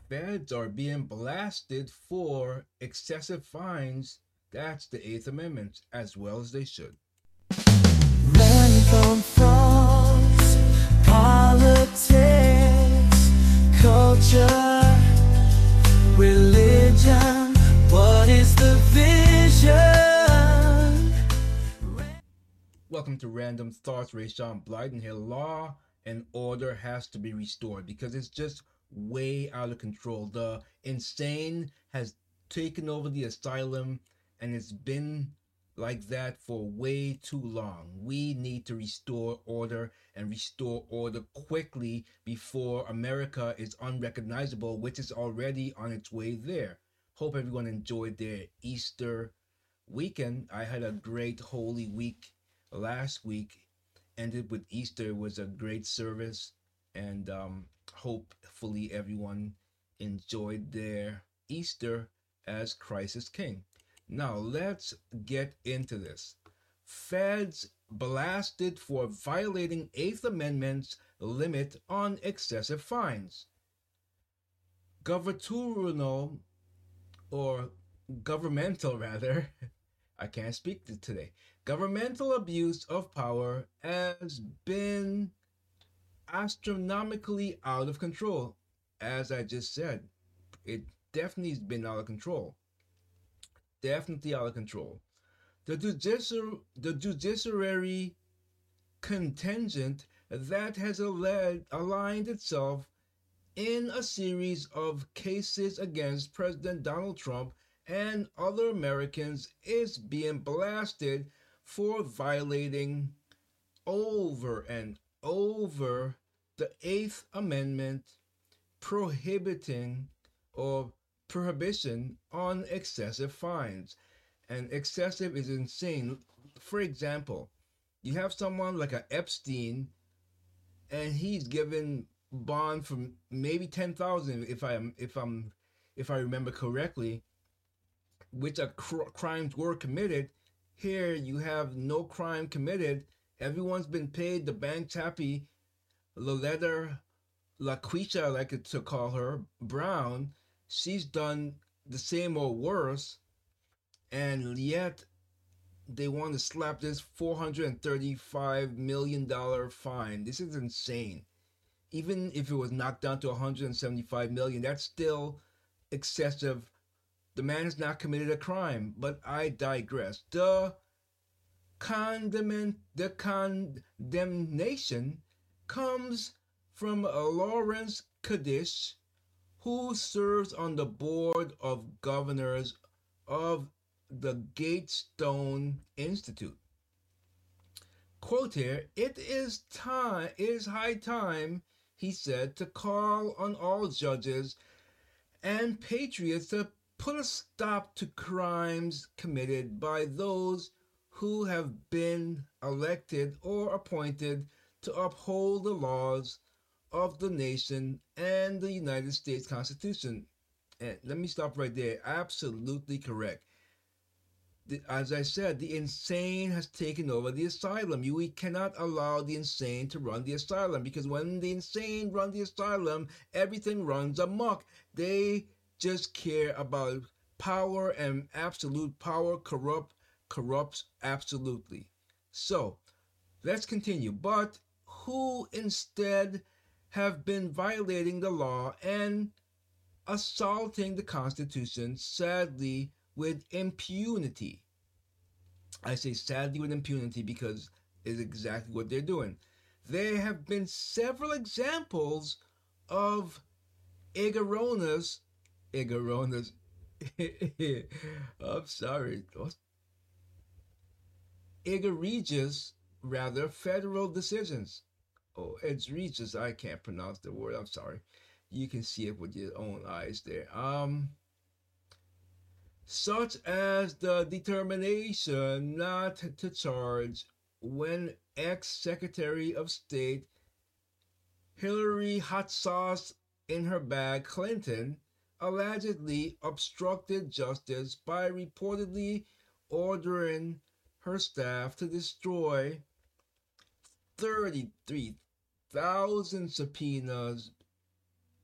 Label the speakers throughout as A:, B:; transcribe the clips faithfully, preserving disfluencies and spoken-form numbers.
A: Feds are being blasted for excessive fines. That's the Eighth Amendment, as well as they should.
B: Random thoughts, politics, culture, religion. What is the vision?
A: Welcome to Random Thoughts. Rayshawn Blyden here. Law and order has to be restored because it's just way out of control. The insane has taken over the asylum, and it's been like that for way too long. We need to restore order and restore order quickly before America is unrecognizable, which is already on its way there. Hope everyone enjoyed their Easter weekend. I had a great Holy Week last week. Ended with Easter. It was a great service, and um, hopefully everyone enjoyed their Easter as Christ is King. Now let's get into this. Feds blasted for violating Eighth Amendment's limit on excessive fines. Governmental, or governmental rather, I can't speak today. Governmental abuse of power has been astronomically out of control. As I just said, it definitely has been out of control. Definitely out of control. The, judicial, the judiciary contingent that has alleged, aligned itself in a series of cases against President Donald Trump and other Americans is being blasted for violating over and over the Eighth Amendment, prohibiting or prohibition on excessive fines. And excessive is insane. For example, you have someone like a Epstein, and he's given bond from maybe ten thousand, if I am if I'm if I remember correctly, which are cr- crimes were committed. Here you have no crime committed. Everyone's been paid. The bank's happy. Loletta LaQuisha, I like to call her, Brown, she's done the same or worse, and yet they want to slap this four hundred thirty-five million dollars fine. This is insane. Even if it was knocked down to one hundred seventy-five million dollars, that's still excessive. The man has not committed a crime, but I digress. The condemn- the condemnation comes from Lawrence Kadish, who serves on the board of governors of the Gatestone Institute. Quote here, it is time, it is high time, he said, to call on all judges and patriots to put a stop to crimes committed by those who have been elected or appointed to uphold the laws of the nation and the United States Constitution. And let me stop right there. Absolutely correct. As I said, the insane has taken over the asylum. You, we cannot allow the insane to run the asylum, because when the insane run the asylum, everything runs amok. They just care about power, and absolute power corrupt corrupts absolutely. So let's continue. But who instead have been violating the law and assaulting the Constitution, sadly, with impunity? I say sadly with impunity because it's exactly what they're doing. There have been several examples of egregious, egregious, I'm sorry, egregious, rather, federal decisions. Oh, egregious, I can't pronounce the word, I'm sorry. You can see it with your own eyes there. Um, such as the determination not to charge when ex-Secretary of State Hillary Hot Sauce in her bag Clinton allegedly obstructed justice by reportedly ordering her staff to destroy thirty-three thousand subpoenas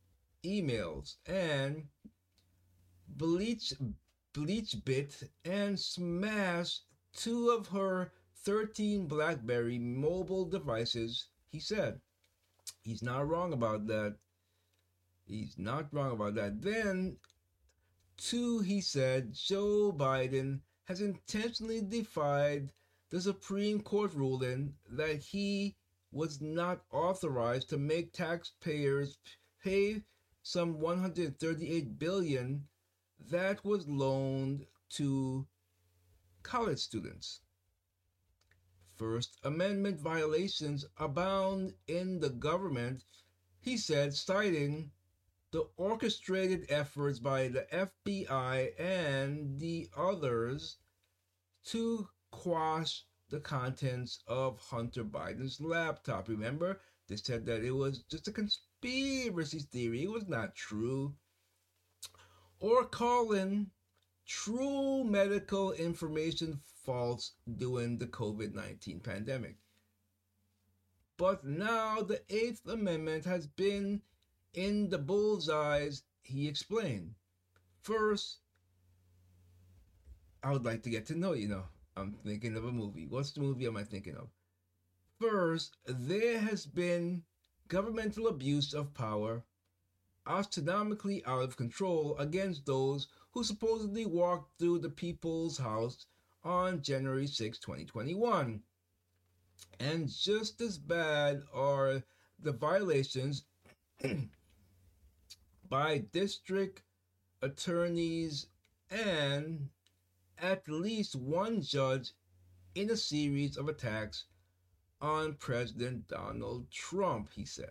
A: emails and bleach BleachBit and smashed two of her thirteen BlackBerry mobile devices, he said. He's not wrong about that. He's not wrong about that. Then, two, he said, Joe Biden has intentionally defied the Supreme Court ruling that he was not authorized to make taxpayers pay some one hundred thirty-eight billion dollars that was loaned to college students. First Amendment violations abound in the government, he said, citing the orchestrated efforts by the F B I and the others to quash the contents of Hunter Biden's laptop. Remember, they said that it was just a conspiracy theory. It was not true. Or calling true medical information false during the COVID nineteen pandemic. But now the Eighth Amendment has been in the bullseyes, he explained. First, I would like to get to know you now. I'm thinking of a movie. What's the movie am I thinking of? First, there has been governmental abuse of power, astronomically out of control, against those who supposedly walked through the People's House on January sixth, twenty twenty-one. And just as bad are the violations by district attorneys and at least one judge in a series of attacks on President Donald Trump, he said.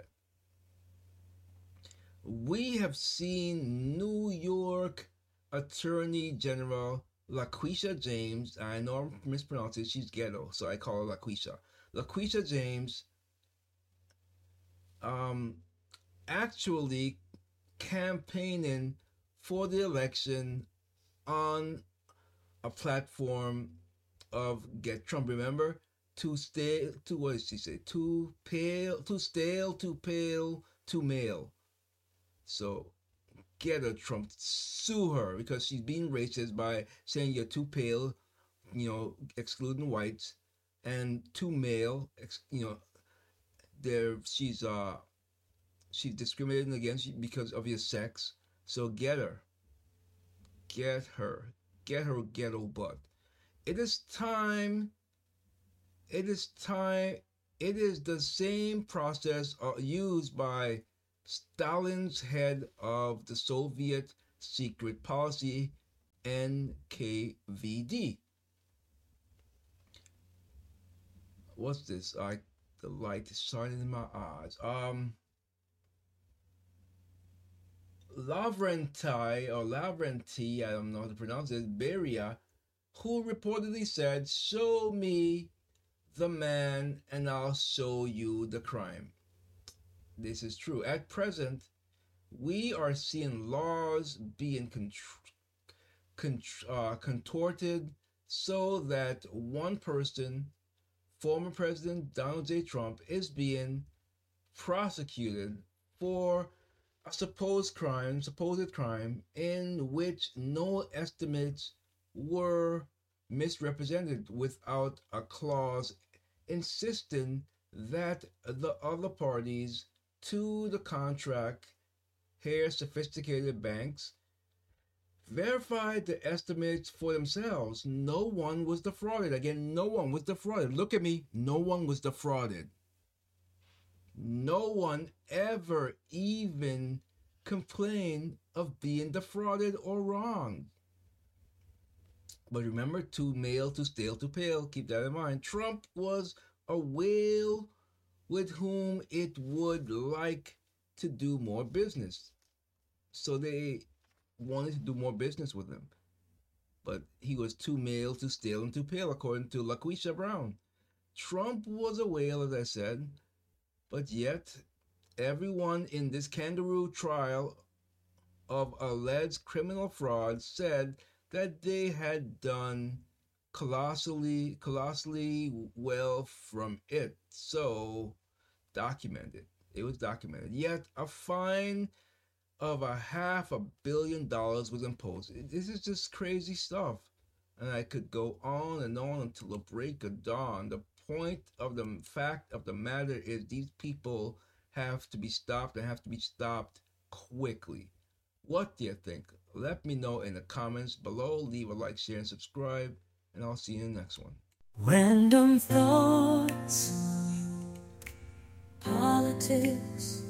A: We have seen New York Attorney General LaQuisha James, I know I'm mispronouncing it, she's ghetto, so I call her LaQuisha. LaQuisha James um, actually campaigning for the election on a platform of Get Trump. Remember, too stale, too what did she say? Too pale, too stale, too pale, too male. So get her, Trump, sue her because she's being racist by saying you're too pale, you know, excluding whites, and too male, you know, there she's uh she's discriminating against you because of your sex. So get her. Get her. Get her ghetto butt. It is time. It is time. It is the same process uh, used by Stalin's head of the Soviet secret policy, N K V D. What's this? I the light is shining in my eyes. Um, Lavrenti or Lavrenti, I don't know how to pronounce it, Beria, who reportedly said, "Show me the man, and I'll show you the crime." This is true. At present, we are seeing laws being contr- contr- uh, contorted so that one person, former President Donald J. Trump, is being prosecuted for a supposed crime, supposed crime in which no estimates were misrepresented without a clause insisting that the other parties to the contract, here sophisticated banks, verified the estimates for themselves. No one was defrauded. Again, no one was defrauded. Look at me. No one was defrauded. No one ever even complained of being defrauded or wronged. But remember, too male, too stale, too pale. Keep that in mind. Trump was a whale with whom it would like to do more business. So they wanted to do more business with him. But he was too male, too stale, and too pale, according to LaQuisha Brown. Trump was a whale, as I said, but yet everyone in this kangaroo trial of alleged criminal fraud said that they had done colossally, colossally well from it. So, documented. It was documented. Yet, a fine of a half a billion dollars was imposed. This is just crazy stuff. And I could go on and on until the break of dawn. The point of the fact of the matter is these people have to be stopped and have to be stopped quickly. What do you think? Let me know in the comments below. Leave a like, share, and subscribe. And I'll see you in the next one.
B: Random thoughts, politics.